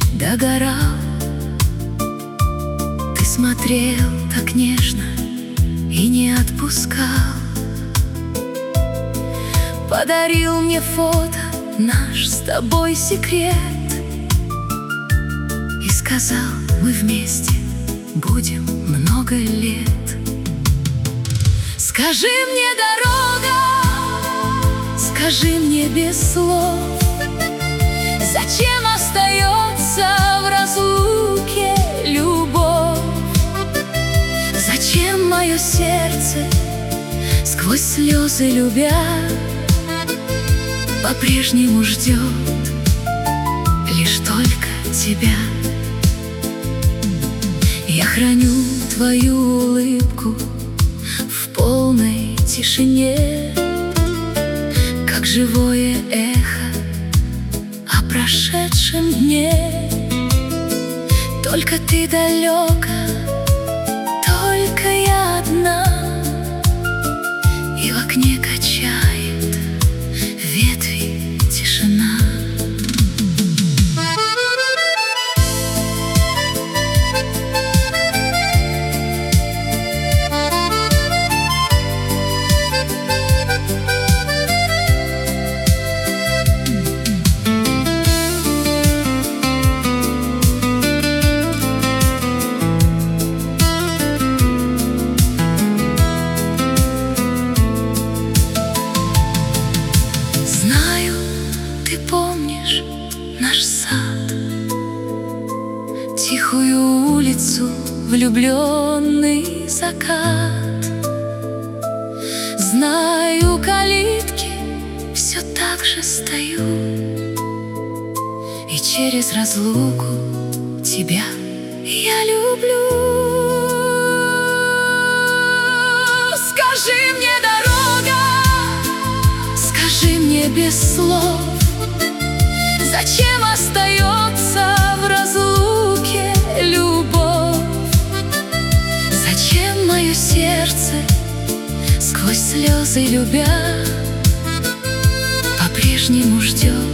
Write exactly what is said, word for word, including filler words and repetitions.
догорал. Ты смотрел так нежно и не отпускал. Подарил мне фото, наш с тобой секрет, и сказал: мы вместе будем много лет. Скажи мне, дорога, скажи мне без слов, зачем остается в разлуке любовь? Зачем мое сердце, сквозь слезы любя, по-прежнему ждет лишь только тебя? Я храню твою улыбку в полной тишине, как живое эхо о прошедшем дне. Только ты далеко, только я одна, и в окне качает ветви тишина. Ты помнишь наш сад, тихую улицу, влюбленный закат? Знаю, у калитки все так же стою, и через разлуку тебя я люблю. Скажи мне, дорога, скажи мне без слов, зачем остается в разлуке любовь? Зачем мое сердце, сквозь слезы любя, по-прежнему ждет